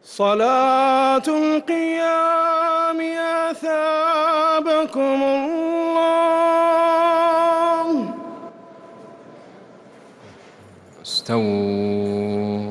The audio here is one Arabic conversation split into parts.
صلاة القيام أثابكم الله. استووا،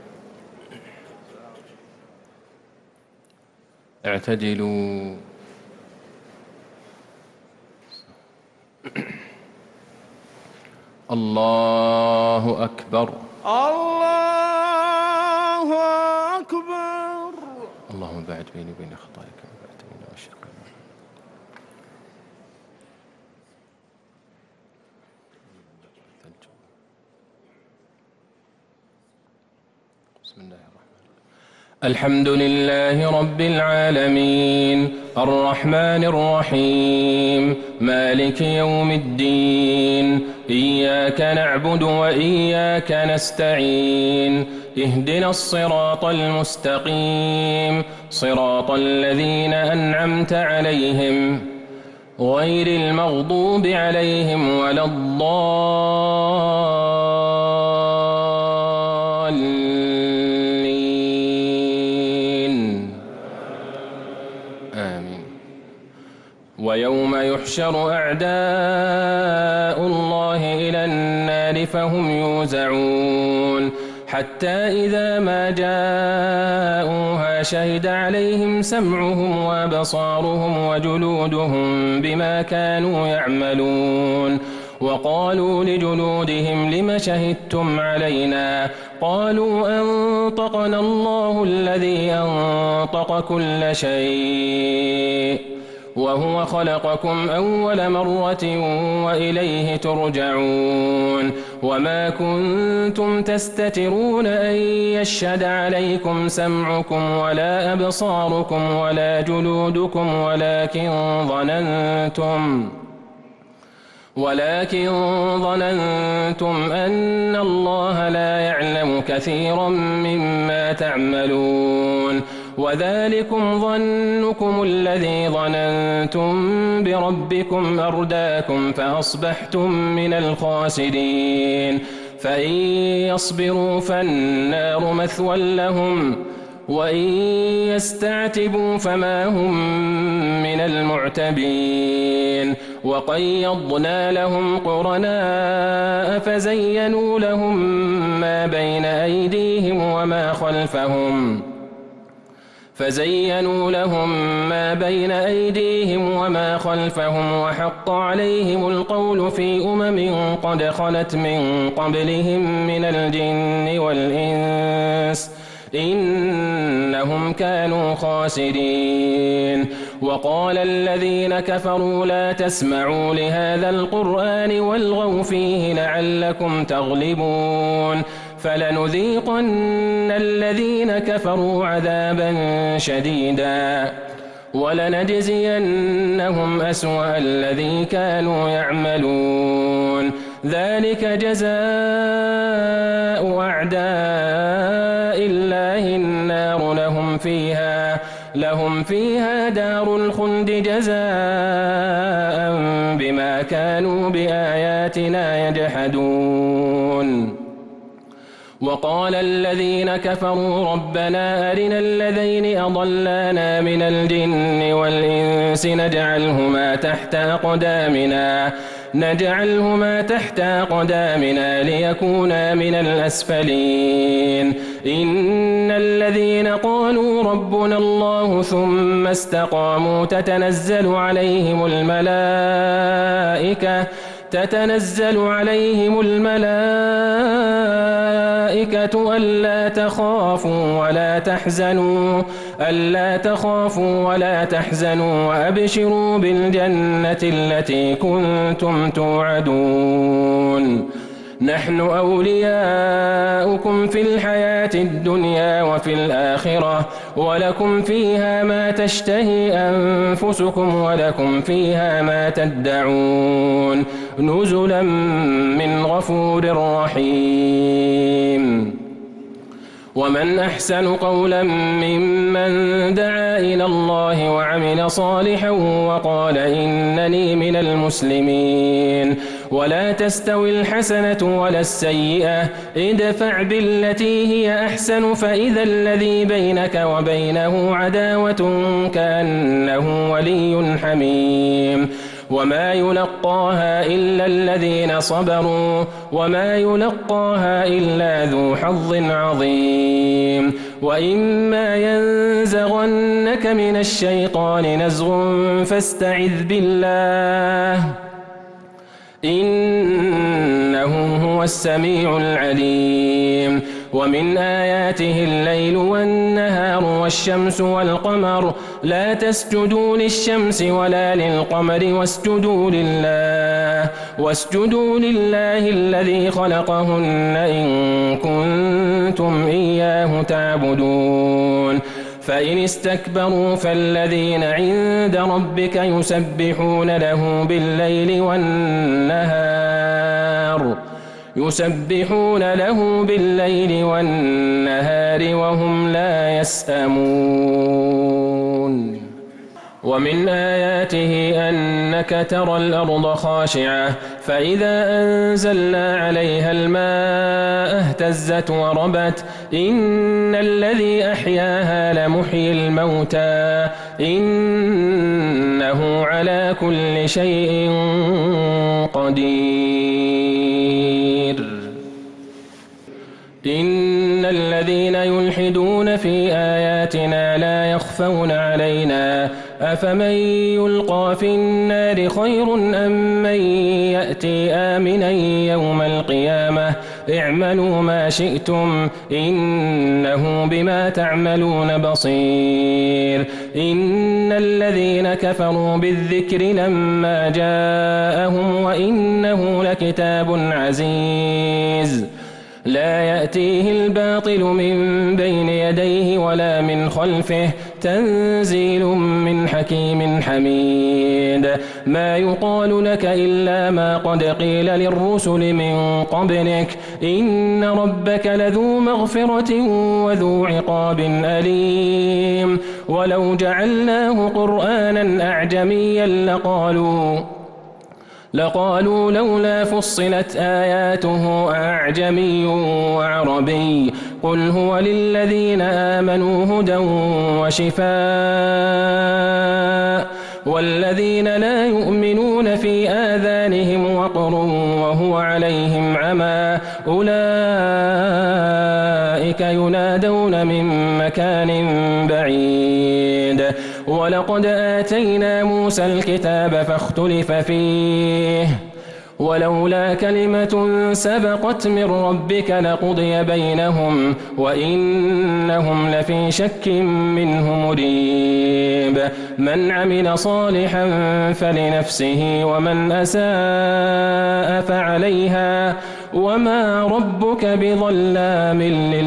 اعتدلوا. الله أكبر. الله أكبر. اللهم باعد بيني وبين خطاياي كما بعدت بين المشرق والمغرب. بسم الله الرحمن الرحيم. الحمد لله رب العالمين، الرحمن الرحيم، مالك يوم الدين، إياك نعبد وإياك نستعين، اهدنا الصراط المستقيم، صراط الذين أنعمت عليهم غير المغضوب عليهم ولا الضالين، آمين. ويوم يحشر أعداء الله إلى النار فهم يوزعون، حتى إذا ما جاءوها شهد عليهم سمعهم وأبصارهم وجلودهم بما كانوا يعملون، وقالوا لجلودهم لم شهدتم علينا؟ قالوا أنطقنا الله الذي أنطق كل شيء وهو خلقكم أول مرة وإليه ترجعون. وما كنتم تستترون أن يشهد عليكم سمعكم ولا أبصاركم ولا جلودكم ولكن ظننتم أن الله لا يعلم كثيرا مما تعملون. وذلكم ظنكم الذي ظننتم بربكم أرداكم فأصبحتم من الخاسرين. فإن يصبروا فالنار مثوى لهم وإن يستعتبوا فما هم من المعتبين. وقيضنا لهم قرناء فزينوا لهم ما بين أيديهم وما خلفهم وحق عليهم القول في قد خلت من قبلهم من الجن والإنس إنهم كانوا خاسرين. وقال الذين كفروا لا تسمعوا لهذا القرآن والغوا فيه لعلكم تغلبون. فلنذيقن الذين كفروا عذابا شديدا ولنجزينهم أسوأ الذي كانوا يعملون. ذلك جزاء أعداء الله النار لهم فيها دار الخلد جزاء بما كانوا بآياتنا يجحدون. وقال الذين كفروا ربنا أرنا الذين أضلانا من الجن والإنس نجعلهما تحت أقدامنا ليكونا من الأسفلين. إن الذين قالوا ربنا الله ثم استقاموا تتنزل عليهم الملائكة ألا تخافوا ولا تحزنوا وأبشروا بالجنة التي كنتم توعدون. نحن أولياؤكم في الحياة الدنيا وفي الآخرة ولكم فيها ما تشتهي أنفسكم ولكم فيها ما تدعون نزلا من غفور رحيم. ومن أحسن قولا ممن دعا إلى الله وعمل صالحا وقال إنني من المسلمين. ولا تستوي الحسنة ولا السيئة ادفع بالتي هي أحسن فإذا الذي بينك وبينه عداوة كأنه ولي حميم وما يلقاها إلا الذين صبروا وما يلقاها إلا ذو حظ عظيم وإما ينزغنك من الشيطان نزغ فاستعذ بالله إنه هو السميع العليم ومن آياته الليل والنهار والشمس والقمر لا تسجدوا للشمس ولا للقمر واسجدوا لله الذي خلقهن إن كنتم إياه تعبدون فإن استكبروا فالذين عند ربك يسبحون له بالليل والنهار وهم لا يسأمون ومن آياته أنك ترى الأرض خاشعة فإذا أنزلنا عليها الماء اهتزت وربت إن الذي أحياها لمحيي الموتى إنه على كل شيء قدير إن الذين يلحدون في آياتنا لا يخفون علينا أفمن يلقى في النار خير أم من يأتي آمنا يوم القيامة اعملوا ما شئتم إنه بما تعملون بصير إن الذين كفروا بالذكر لما جاءهم وإنه لكتاب عزيز لا يأتيه الباطل من بين يديه ولا من خلفه تنزيل من حكيم حميد ما يقال لك إلا ما قد قيل للرسل من قبلك إن ربك لذو مغفرة وذو عقاب أليم ولو جعلناه قرآنا أعجميا لقالوا لولا فصلت آياته أعجمي وعربي قل هو للذين آمنوا هدى وشفاء والذين لا يؤمنون في آذانهم وقر وهو عليهم عمى أولئك ينادون من مكان بعيد ولقد آتينا موسى الكتاب فاختلف فيه ولولا كلمة سبقت من ربك لقضي بينهم وإنهم لفي شك منه مريب من عمل صالحا فلنفسه ومن أساء فعليها وما ربك بظلام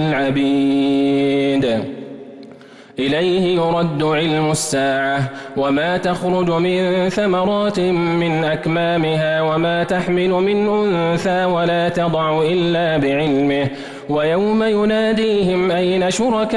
للعبيد إليه يرد علم الساعة وما تخرج من ثمرات من أكمامها وما تحمل من أنثى ولا تضع إلا بعلمه ويوم يناديهم أين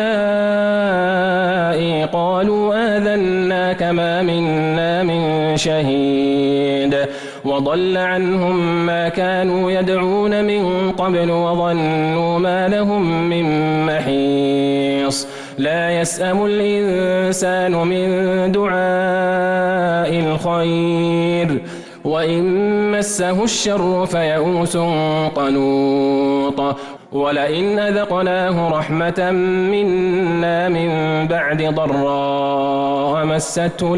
شركائي قالوا آذناك ما منا من شهيد وضل عنهم ما كانوا يدعون من قبل وظنوا ما لهم من محيص لا يسأم الإنسان من دعاء الخير وإن مسه الشر فيئوس قنوط ولئن أذقناه رحمة منا من بعد ضراء مسته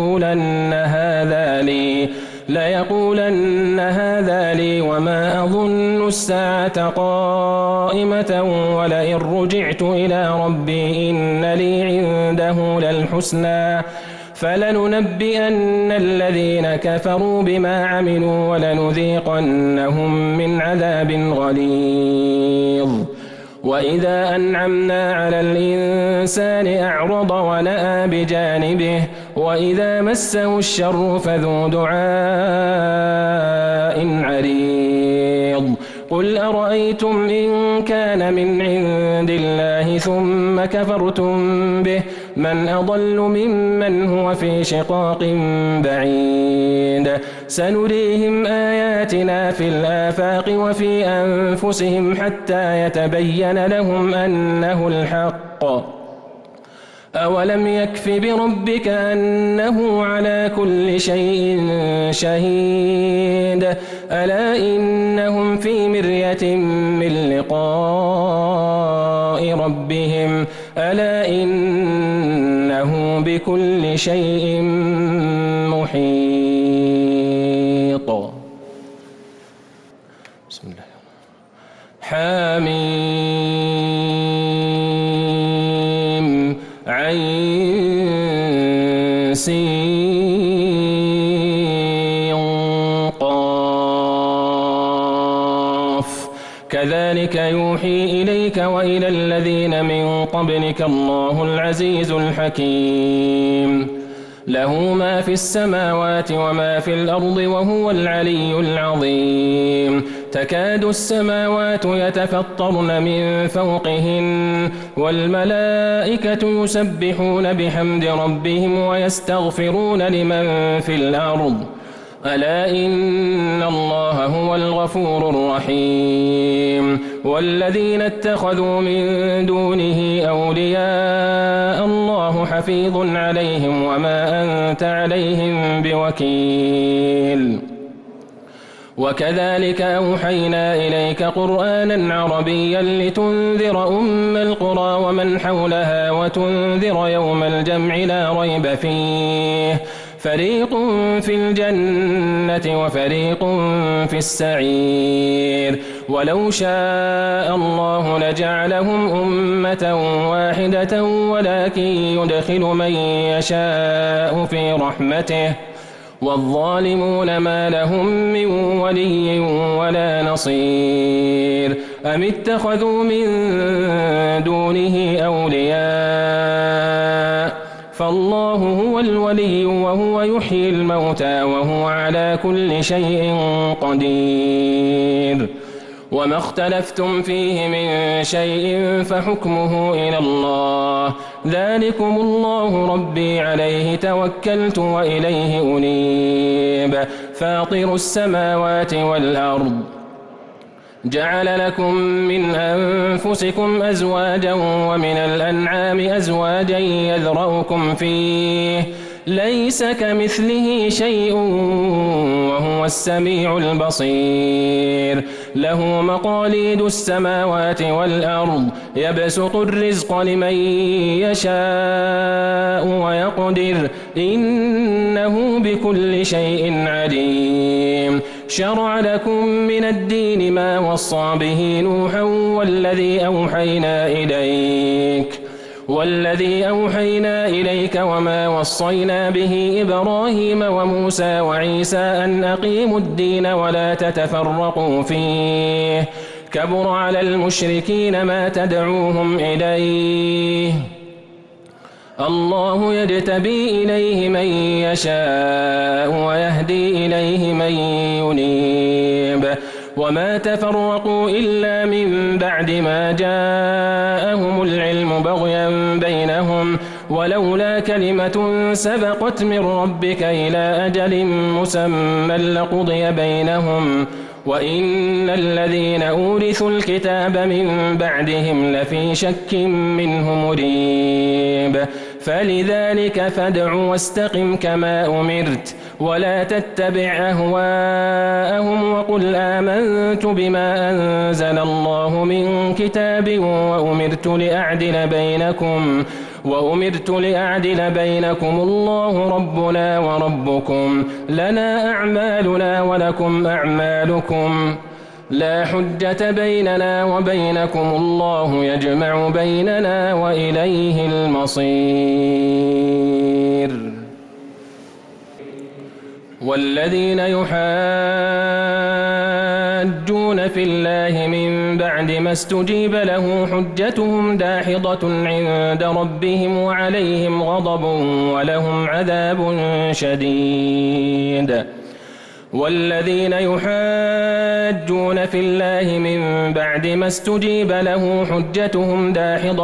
ليقولن هذا لي وما أظن الساعة قائمة ولئن رجعت إلى ربي إن لي عنده للحسنى فلننبئن الذين كفروا بما عملوا ولنذيقنهم من عذاب غليظ وإذا أنعمنا على الإنسان أعرض ونأى بجانبه وإذا مسه الشر فذو دعاء عريض قل أرأيتم إن كان من عند الله ثم كفرتم به من أضل ممن هو في شقاق بعيد سنريهم آياتنا في الآفاق وفي أنفسهم حتى يتبين لهم أنه الحق أولم يكف بربك أنه على كل شيء شهيد ألا إنهم في مرية من لقاء ربهم ألا إنه بكل شيء محيط. بسم الله. حميم عين سين قاف كذلك يوحي إليك وإلى الذين من قبلك الله العزيز الحكيم له ما في السماوات وما في الأرض وهو العلي العظيم تكاد السماوات يتفطرن من فوقهن والملائكة يسبحون بحمد ربهم ويستغفرون لمن في الأرض ألا إن الله هو الغفور الرحيم والذين اتخذوا من دونه أولياء الله حفيظ عليهم وما أنت عليهم بوكيل وكذلك أوحينا إليك قرآنا عربيا لتنذر أم القرى ومن حولها وتنذر يوم الجمع لا ريب فيه فريق في الجنة وفريق في السعير ولو شاء الله لجعلهم أمة واحدة ولكن يدخل من يشاء في رحمته والظالمون ما لهم من ولي ولا نصير أم اتخذوا من دونه أولياء فالله هو الولي وهو يحيي الموتى وهو على كل شيء قدير وما اختلفتم فيه من شيء فحكمه إلى الله ذلكم الله ربي عليه توكلت وإليه أنيب فاطر السماوات والأرض جعل لكم من أنفسكم أزواجا ومن الأنعام أزواجا يذرأكم فيه ليس كمثله شيء وهو السميع البصير له مقاليد السماوات والأرض يبسط الرزق لمن يشاء ويقدر إنه بكل شيء عليم شرع لكم من الدين ما وصى به نوحا والذي أوحينا إليك وما وصينا به إبراهيم وموسى وعيسى أن أقيموا الدين ولا تتفرقوا فيه كبر على المشركين ما تدعوهم إليه الله يجتبي إليه من يشاء ويهدي إليه من ينيب وما تفرقوا إلا من بعد ما جاءهم العلم بغيا بينهم ولولا كلمة سبقت من ربك إلى أجل مسمى لقضي بينهم وإن الذين أورثوا الكتاب من بعدهم لفي شك منه مريب فلذلك فادع واستقم كما أمرت ولا تتبع أهواءهم وقل آمنت بما أنزل الله من كتاب وأمرت لأعدل بينكم الله ربنا وربكم لنا أعمالنا ولكم أعمالكم لا حجة بيننا وبينكم الله يجمع بيننا وإليه المصير والذين يحاجون في الله من بعد ما استجيب له حجتهم داحضة عند ربهم وعليهم غضب ولهم عذاب شديد والذين يحاجون في الله من بعد ما استجيب له حجتهم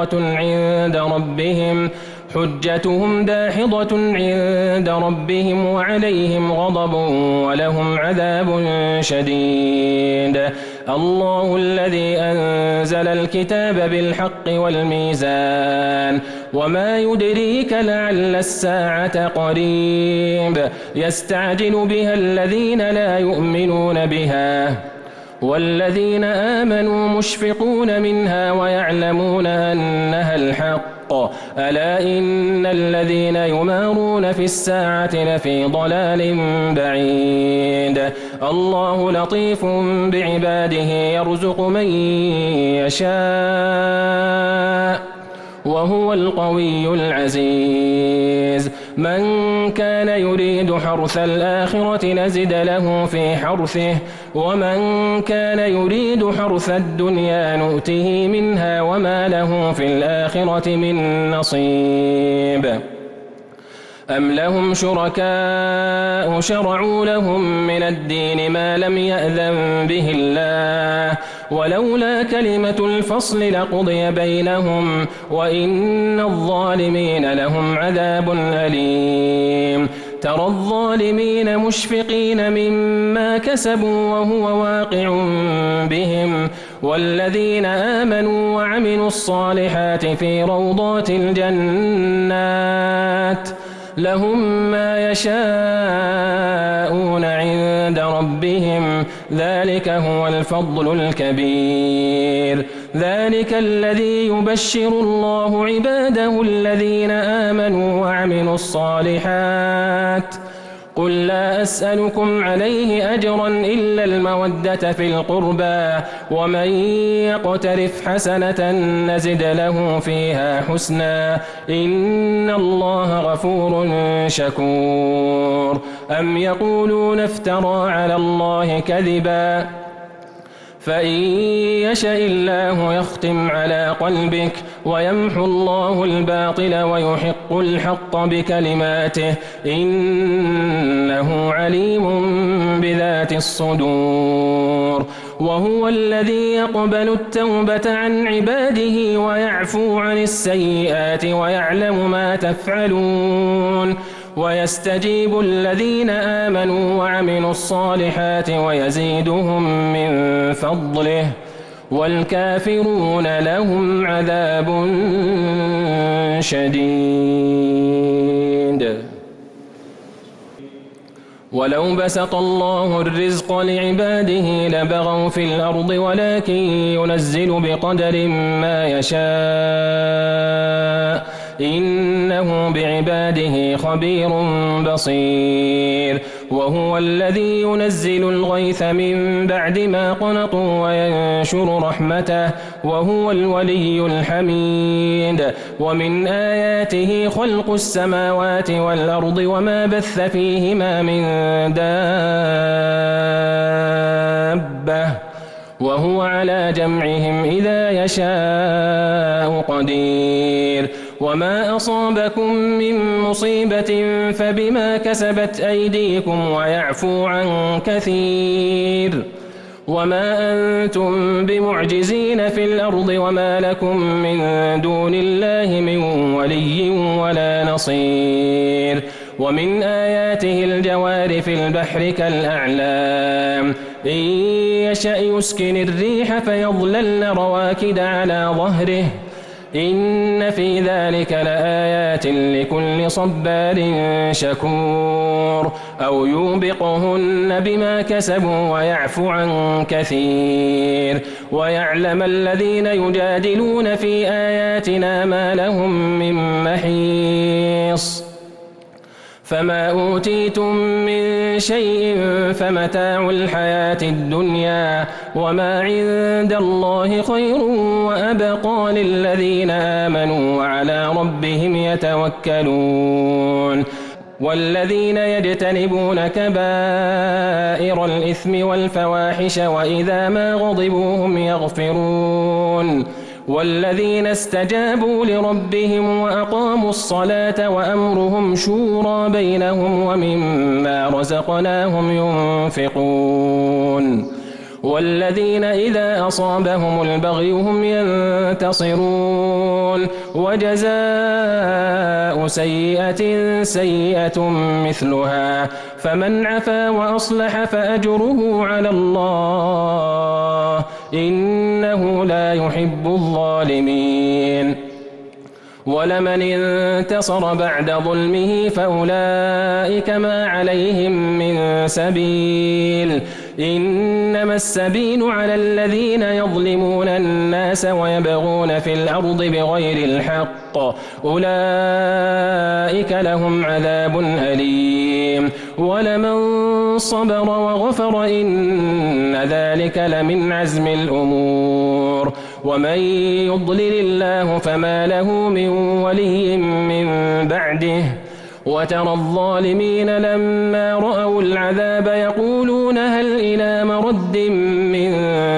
داحضة عند ربهم وعليهم غضب ولهم عذاب شديد. الله الذي أنزل الكتاب بالحق والميزان وما يدريك لعل الساعة قريب يستعجل بها الذين لا يؤمنون بها والذين آمنوا مشفقون منها ويعلمون أنها الحق ألا إن الذين يمارون في الساعة لفي ضلال بعيد. الله لطيف بعباده يرزق من يشاء وهو القوي العزيز. من كان يريد حرث الآخرة نزد له في حرثه ومن كان يريد حرث الدنيا نؤته منها وما له في الآخرة من نصيب. أم لهم شركاء شرعوا لهم من الدين ما لم يأذن به الله ولولا كلمة الفصل لقضي بينهم وإن الظالمين لهم عذاب أليم. ترى الظالمين مشفقين مما كسبوا وهو واقع بهم والذين آمنوا وعملوا الصالحات في روضات الجنات لهم ما يشاءون عند ربهم ذلك هو الفضل الكبير. ذلك الذي يبشر الله عباده الذين آمنوا وعملوا الصالحات قل لا أسألكم عليه أجرا إلا المودة في القربى ومن يقترف حسنة نزد له فيها حسنا إن الله غفور شكور. أم يقولون افترى على الله كذبا فإن يشاء الله يختم على قلبك ويمحو الله الباطل ويحق الحق بكلماته إنه عليم بذات الصدور. وهو الذي يقبل التوبة عن عباده ويعفو عن السيئات ويعلم ما تفعلون ويستجيب الذين آمنوا وعملوا الصالحات ويزيدهم من فضله والكافرون لهم عذاب شديد. ولو بسط الله الرزق لعباده لبغوا في الأرض ولكن ينزل بقدر ما يشاء إنه بعباده خبير بصير. وهو الذي ينزل الغيث من بعد ما قنطوا وينشر رحمته وهو الولي الحميد. ومن آياته خلق السماوات والأرض وما بث فيهما من دابة وهو على جمعهم إذا يشاء قدير. وما أصابكم من مصيبة فبما كسبت أيديكم ويعفو عن كثير. وما أنتم بمعجزين في الأرض وما لكم من دون الله من ولي ولا نصير. ومن آياته الجوار في البحر كالأعلام إن يشأ يسكن الريح فيظللن رواكد على ظهره إن في ذلك لآيات لكل صبار شكور. أو يوبقهن بما كسبوا ويعفو عن كثير. ويعلم الذين يجادلون في آياتنا ما لهم من محيص. فما أوتيتم من شيء فمتاع الحياة الدنيا وما عند الله خير وأبقى للذين آمنوا وعلى ربهم يتوكلون. والذين يجتنبون كبائر الإثم والفواحش وإذا ما غضبوا هم يغفرون. والذين استجابوا لربهم وأقاموا الصلاة وأمرهم شورى بينهم ومما رزقناهم ينفقون والذين إذا أصابهم البغي هم ينتصرون وجزاء سيئة سيئة مثلها فمن عفا وأصلح فأجره على الله إنه لا يحب الظالمين ولمن انتصر بعد ظلمه فأولئك ما عليهم من سبيل إنما السبيل على الذين يظلمون الناس ويبغون في الأرض بغير الحق أولئك لهم عذاب أليم ولمن صبر وغفر إن ذلك لمن عزم الأمور ومن يضلل الله فما له من ولي من بعده وترى الظالمين لما رأوا العذاب يقولون هل إلى مرد من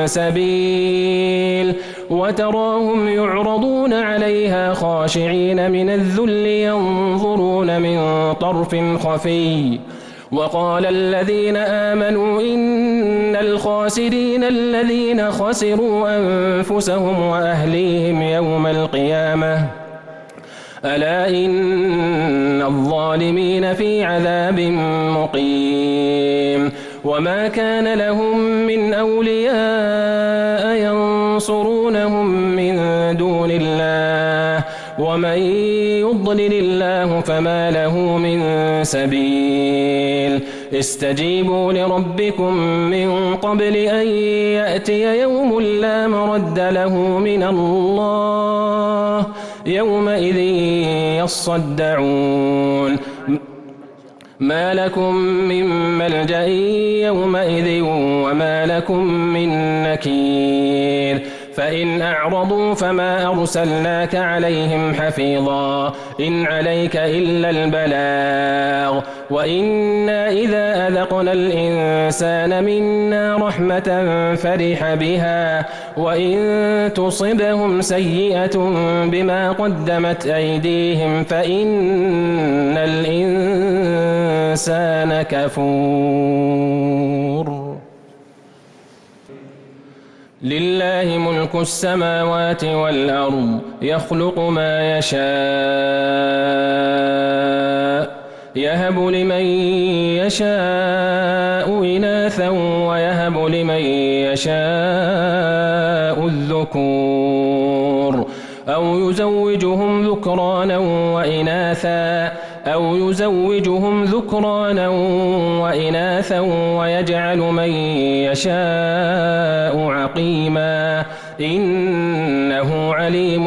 سبيل وتراهم يعرضون عليها خاشعين من الذل ينظرون من طرف خفي وقال الذين آمنوا إن الخاسرين الذين خسروا أنفسهم وأهليهم يوم القيامة ألا إن الظالمين في عذاب مقيم وما كان لهم من أولياء ينصرونهم من دون الله ومن يضلل الله فما له من سبيل استجيبوا لربكم من قبل أن يأتي يوم لا مرد له من الله يومئذ يصدعون ما لكم من ملجأ يومئذ وما لكم من نكير فإن أعرضوا فما أرسلناك عليهم حفيظا إن عليك إلا البلاغ وإنا إذا أذقنا الإنسان منا رحمة فرح بها وإن تصبهم سيئة بما قدمت أيديهم فإن الإنسان كفور لله ملك السماوات والأرض يخلق ما يشاء يهب لمن يشاء إناثا ويهب لمن يشاء الذكور أو يزوجهم ذكرانا وإناثا ويجعل من يشاء عقيما إنه عليم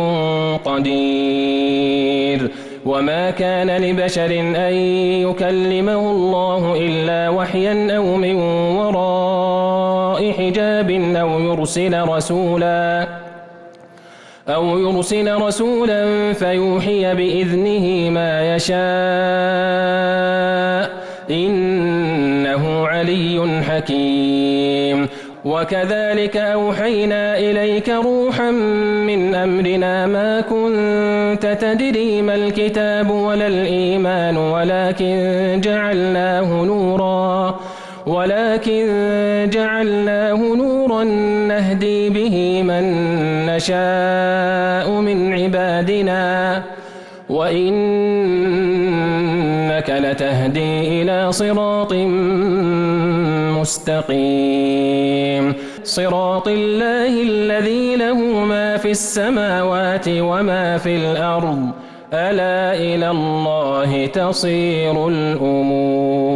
قدير وما كان لبشر أن يكلمه الله إلا وحيا أو من وراء حجاب أو يرسل رسولا فيوحي بإذنه ما يشاء إنه علي حكيم وكذلك أوحينا إليك روحا من أمرنا ما كنت تدري ما الكتاب ولا الإيمان ولكن جعلناه نورا نهدي به من نشاء من عبادنا وإنك لتهدي إلى صراط مستقيم صراط الله الذي له ما في السماوات وما في الأرض ألا إلى الله تصير الأمور